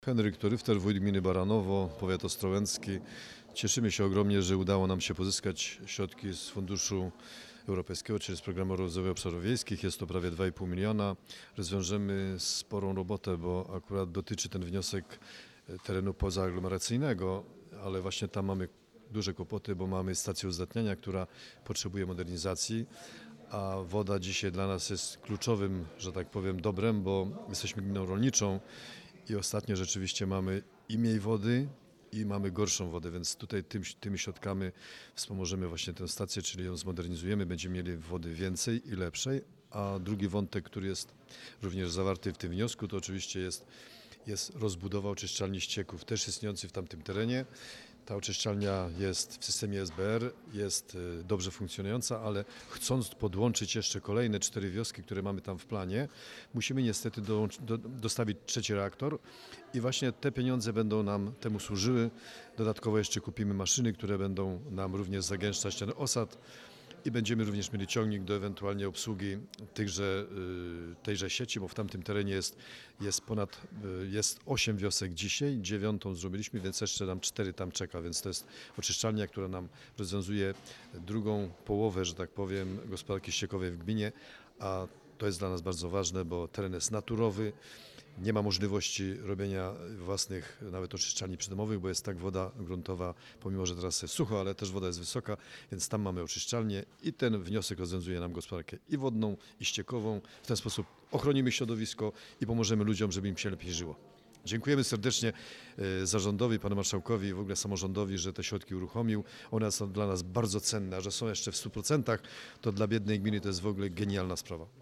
Henryk Toryfter, wójt gminy Baranowo, powiat ostrołęcki. Cieszymy się ogromnie, że udało nam się pozyskać środki z Funduszu Europejskiego, czyli z Programu Rozwoju Obszarów Wiejskich. Jest to prawie 2,5 miliona. Rozwiążemy sporą robotę, bo akurat dotyczy ten wniosek terenu pozaaglomeracyjnego, ale właśnie tam mamy duże kłopoty, bo mamy stację uzdatniania, która potrzebuje modernizacji, a woda dzisiaj dla nas jest kluczowym, że tak powiem, dobrem, bo jesteśmy gminą rolniczą i ostatnio rzeczywiście mamy i mniej wody, i mamy gorszą wodę, więc tutaj tymi środkami wspomożemy właśnie tę stację, czyli ją zmodernizujemy, będziemy mieli wody więcej i lepszej. A drugi wątek, który jest również zawarty w tym wniosku, to oczywiście jest rozbudowa oczyszczalni ścieków, też istniejącej w tamtym terenie. Ta oczyszczalnia jest w systemie SBR, jest dobrze funkcjonująca, ale chcąc podłączyć jeszcze kolejne 4 wioski, które mamy tam w planie, musimy niestety dostawić trzeci reaktor i właśnie te pieniądze będą nam temu służyły. Dodatkowo jeszcze kupimy maszyny, które będą nam również zagęszczać ten osad. I będziemy również mieli ciągnik do ewentualnie obsługi tejże sieci, bo w tamtym terenie jest 8 wiosek dzisiaj, 9 zrobiliśmy, więc jeszcze nam 4 tam czeka, więc to jest oczyszczalnia, która nam rozwiązuje drugą połowę, że tak powiem, gospodarki ściekowej w gminie, a to jest dla nas bardzo ważne, bo teren jest naturowy, nie ma możliwości robienia własnych nawet oczyszczalni przydomowych, bo jest tak woda gruntowa, pomimo że teraz jest sucho, ale też woda jest wysoka, więc tam mamy oczyszczalnię i ten wniosek rozwiązuje nam gospodarkę i wodną, i ściekową. W ten sposób ochronimy środowisko i pomożemy ludziom, żeby im się lepiej żyło. Dziękujemy serdecznie zarządowi, panu marszałkowi i w ogóle samorządowi, że te środki uruchomił. One są dla nas bardzo cenne, a że są jeszcze w 100%, to dla biednej gminy to jest w ogóle genialna sprawa.